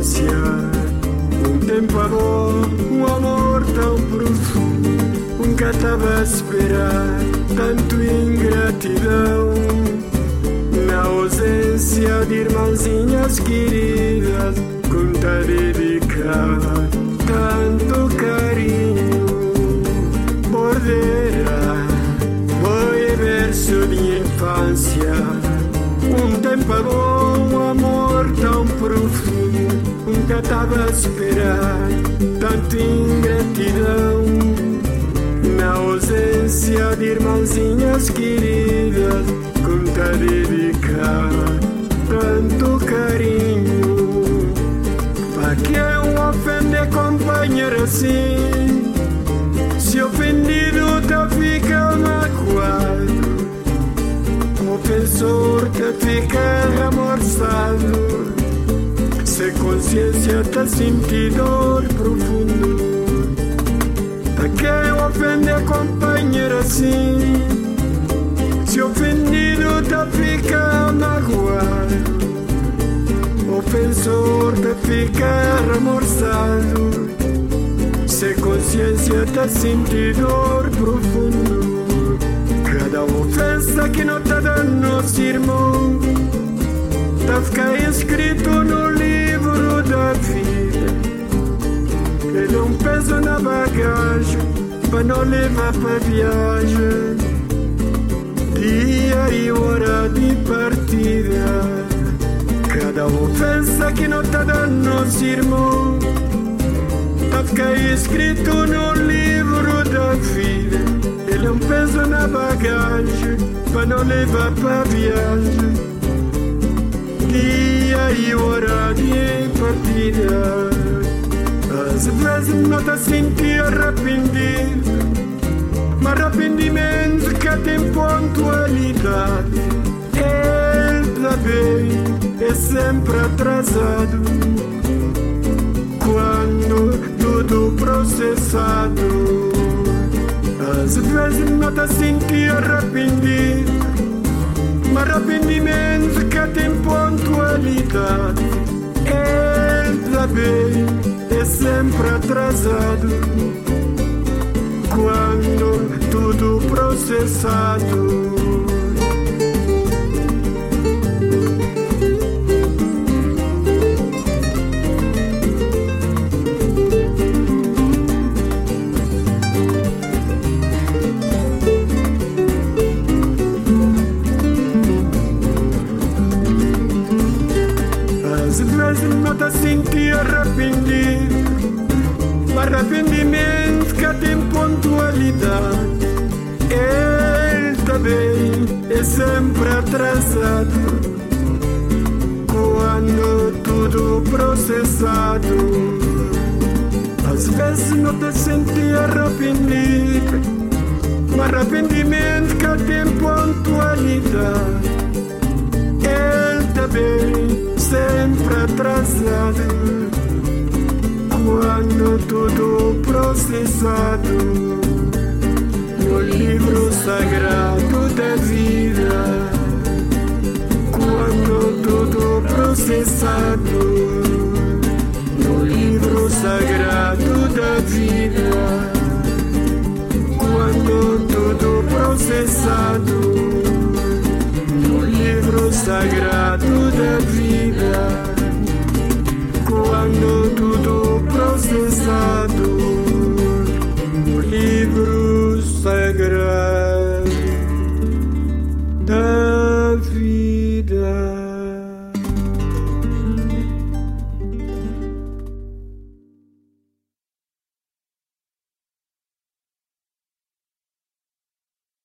ausência. Um tempo bom, um amor tão profundo, nunca estava a esperar tanto ingratidão. Na ausência de irmãzinhas queridas, com te dedicar tanto carinho. Bordeira, foi verso de infância. Um tempo bom, um amor tão profundo, nunca estava a esperar tanta ingratidão. Na ausência de irmãzinhas queridas, com te dedicar tanto carinho. Para que eu ofender companheiro assim? Se ofendido te fica magoado, o ofensor te fica remorçado. Se consciência te sente dor profundo, para que ofender companheiro assim? Se ofendido te fica magoado, o ofensor te fica remorçado. Se consciência te sente dor profundo, cada ofensa que não te dá nosso irmão, tá ficar escrito no livro da vida. Ele é um peso na bagagem, para não levar para viagem, dia e hora de partida. Cada ofensa que não te dá nosso irmão, tá ficar escrito no livro da vida. Ele é um peso na bagagem, para não levar para viagem, dia e hora de partida. Às vezes não te senti arrependido, mas arrependimento que tem pontualidade. Ele também é sempre atrasado, quando tudo processado. Às vezes não te senti arrependido, mas arrependimento que tem pontualidade. Ele também é sempre atrasado, quando tudo processado. Às vezes não te senti arrependido, mas arrependimento que tem pontualidade. Ele também é sempre atrasado, quando tudo processado. Às vezes não te senti arrependido, mas arrependimento que tem pontualidade. Ele também sempre atrasado, quando tudo processado. No livro sagrado da vida, quando tudo processado. No livro sagrado da vida, quando tudo processado. No livro sagrado